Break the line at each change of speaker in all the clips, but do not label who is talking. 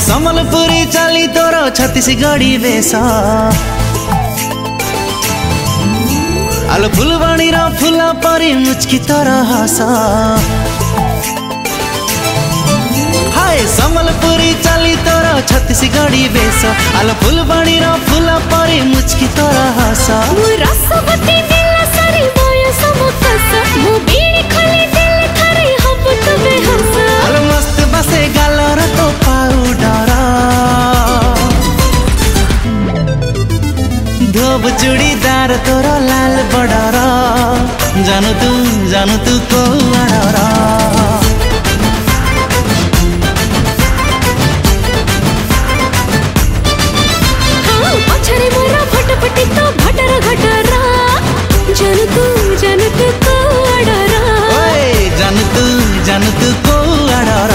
ସମ୍ବଲପୁରୀ ଚାଲି ତୋର ଛତିଶଗଡ଼ି ବେଶ ଆଲୋ ଫୁଲବାଣୀର ଫୁଲ ପରି ମୁଚକି ତୋର ହସ ହାଏ ସମ୍ବଲପୁରୀ ଚାଲି ତୋର ଛତିଶଗଡ଼ି ବେଶ ଆଲୋ ଫୁଲବାଣୀର ଫୁଲ ପରି ମୁଚକି ତୋର ହସ
ମୁଁ ରସବତୀ ଦିଲ ସାରି ବୟସ ମୁକସ ମୁଁ ବିଣି ଖୋଲି ଦେଲେ ଥରେ ହବ ତବେ ହସ
ଆଲୋ ମସ୍ତ ବାସେ ଗାଲର ତୋ ପାଉଡର ଧୋବ ଚୁଡ଼ିଦାର ତୋର ଲାଲ ବଡର ଜାନୁ ତୁ କୋଉ ଆଡର
ପଛରେ ମୋର ଫଟଫଟି ତ ଘଟର ଘଟର ଜାନୁ ତୁ କୋଉ ଆଡର
ଜାନୁ ତୁ କୋଉ ଆଡର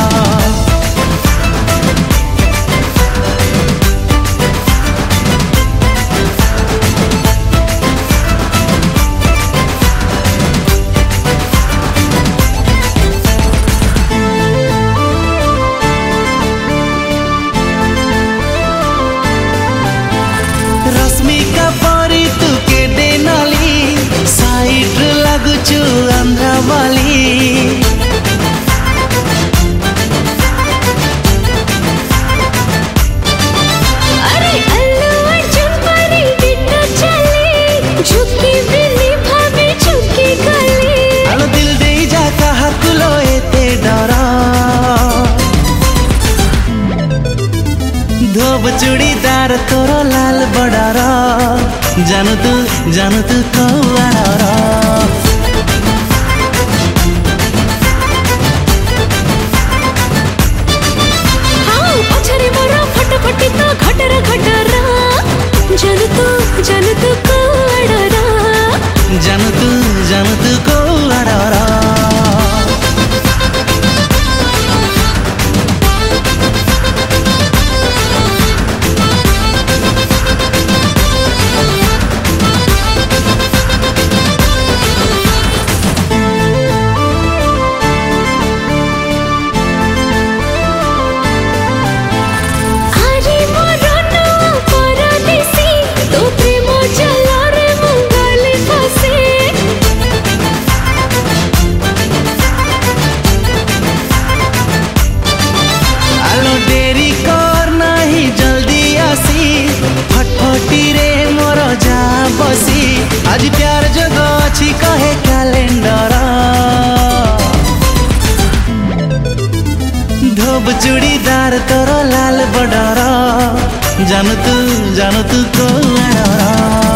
रश्मिका परी तू के देनाली साइड लगुचु आंध्रा वाली
अरे अल्लू अर्जुन परी बिट्टा चले झुकी बिनी भाभी झुकी गली
आलो दिल दे जा कहा कुलो एते डरा धोब चूड़ीदार तोर लाल बड़ार जानु तू कोउ आडर
हाँ पछरे मोर फटफटी तो घटर घटर जानु तू कोउ आडर
जानु तू कोउ आडर आज प्यार जग अच्छी कहे कैलेंडर धोब चूड़ीदार तोर लाल बडर जानु तू कोउ आडर